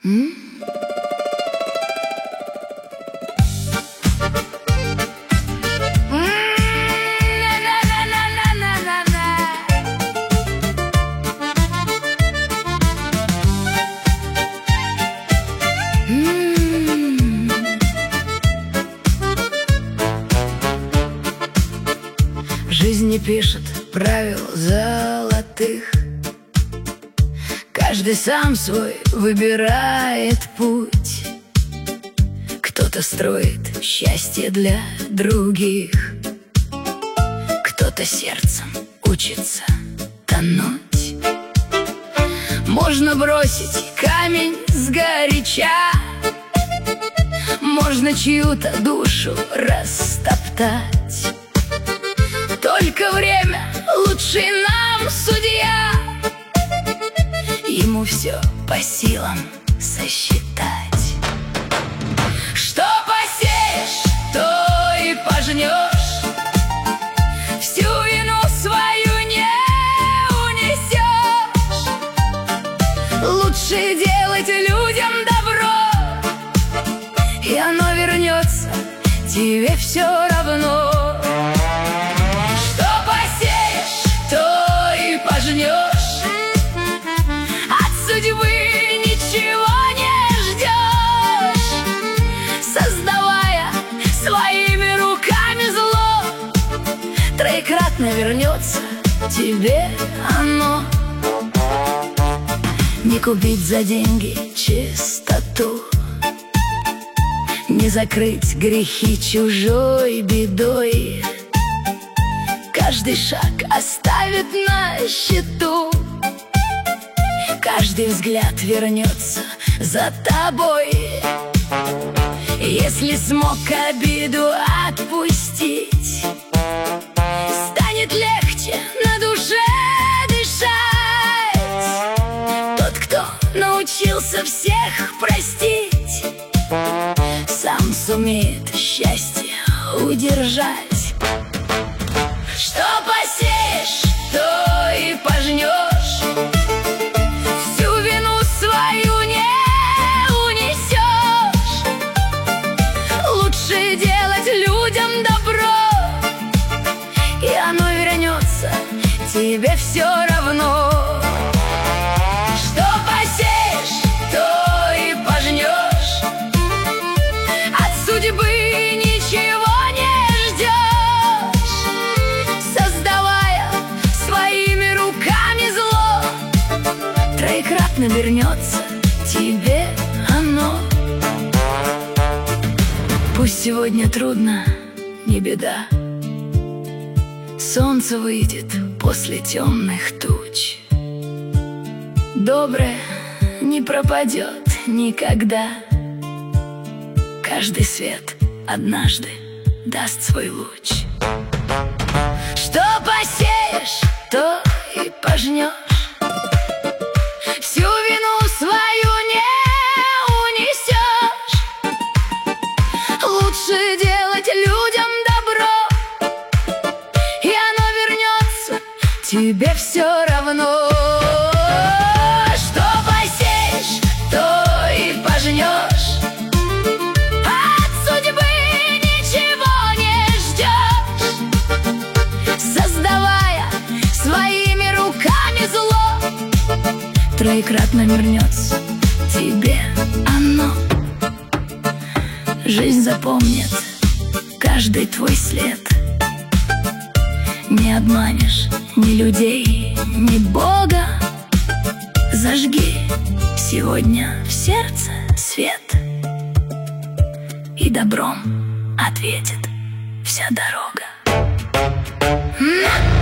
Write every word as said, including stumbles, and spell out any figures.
М? Жизнь не пишет правил золотых, каждый сам свой выбирает путь. Кто-то строит счастье для других, кто-то сердцем учится тонуть. Можно бросить камень сгоряча, можно чью-то душу растоптать. Только время лучший нам судья, ему все по силам сосчитать. Что посеешь, то и пожнешь, всю вину свою не унесешь. Лучше делать людям добро, и оно вернется тебе все равно. От судьбы ничего не ждешь, создавая своими руками зло, троекратно вернется тебе оно. Не купить за деньги чистоту, не закрыть грехи чужой бедой. Каждый шаг оставит на счету, каждый взгляд вернется за тобой. Если смог обиду отпустить, станет легче на душе дышать. Тот, кто научился всех простить, сам сумеет счастье удержать. Что посеешь, то и пожнешь, всю вину свою не унесешь. Лучше делать людям добро, и оно вернется тебе все равно. Что посеешь, то и пожнешь, от судьбы ничего не ждешь, создавая своими руками зло, троекратно вернется тебе оно. Пусть сегодня трудно, не беда, солнце выйдет после темных туч. Доброе не пропадет никогда, каждый свет однажды даст свой луч. Что посеешь, то и пожнешь, всю вину свою не унесешь. Лучше делать людям добро, и оно вернется тебе все равно. Что посеешь, то и пожнешь, от судьбы ничего не ждешь, создавая своими руками зло, троекратно вернется тебе оно. Жизнь запомнит каждый твой след, не обманешь ни людей, ни Бога. Зажги сегодня в сердце свет, и добром ответит вся дорога.